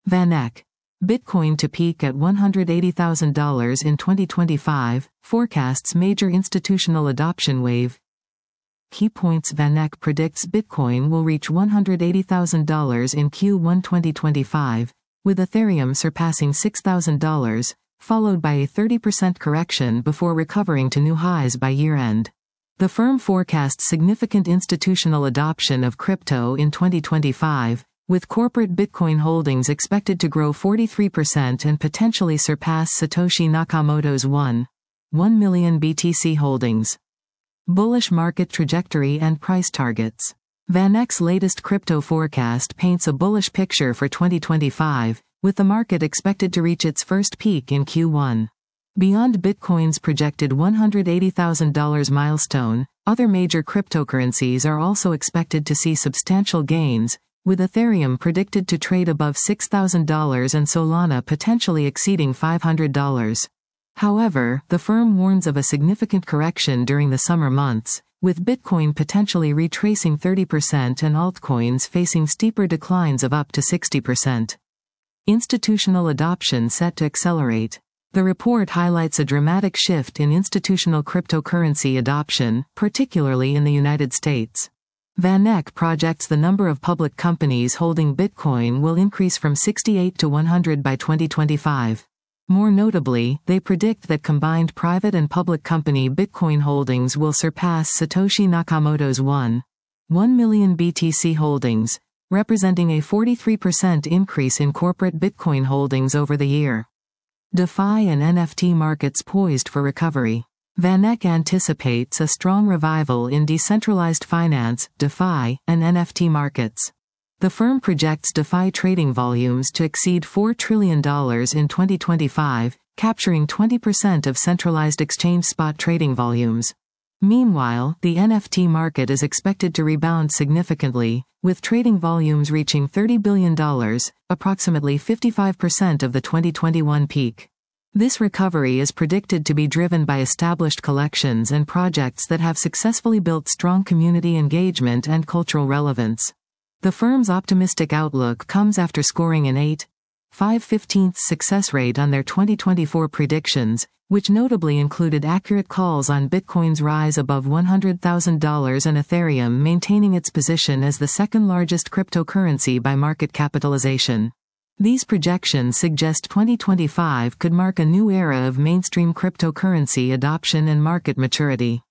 VanEck. Bitcoin to peak at $180,000 in 2025, forecasts major institutional adoption wave. Key points: VanEck predicts Bitcoin will reach $180,000 in Q1 2025, with Ethereum surpassing $6,000, followed by a 30% correction before recovering to new highs by year-end. The firm forecasts significant institutional adoption of crypto in 2025, with corporate Bitcoin holdings expected to grow 43% and potentially surpass Satoshi Nakamoto's 1 million BTC holdings. Bullish market trajectory and price targets. VanEck's latest crypto forecast paints a bullish picture for 2025, with the market expected to reach its first peak in Q1. Beyond Bitcoin's projected $180,000 milestone, other major cryptocurrencies are also expected to see substantial gains, with Ethereum predicted to trade above $6,000 and Solana potentially exceeding $500. However, the firm warns of a significant correction during the summer months, with Bitcoin potentially retracing 30% and altcoins facing steeper declines of up to 60%. Institutional adoption set to accelerate. The report highlights a dramatic shift in institutional cryptocurrency adoption, particularly in the United States. VanEck projects the number of public companies holding Bitcoin will increase from 68 to 100 by 2025. More notably, they predict that combined private and public company Bitcoin holdings will surpass Satoshi Nakamoto's 1 million BTC holdings, representing a 43% increase in corporate Bitcoin holdings over the year. DeFi and NFT markets poised for recovery. VanEck anticipates a strong revival in decentralized finance, DeFi, and NFT markets. The firm projects DeFi trading volumes to exceed $4 trillion in 2025, capturing 20% of centralized exchange spot trading volumes. Meanwhile, the NFT market is expected to rebound significantly, with trading volumes reaching $30 billion, approximately 55% of the 2021 peak. This recovery is predicted to be driven by established collections and projects that have successfully built strong community engagement and cultural relevance. The firm's optimistic outlook comes after scoring an 8.5 success rate on their 2024 predictions, which notably included accurate calls on Bitcoin's rise above $100,000 and Ethereum maintaining its position as the second largest cryptocurrency by market capitalization. These projections suggest 2025 could mark a new era of mainstream cryptocurrency adoption and market maturity.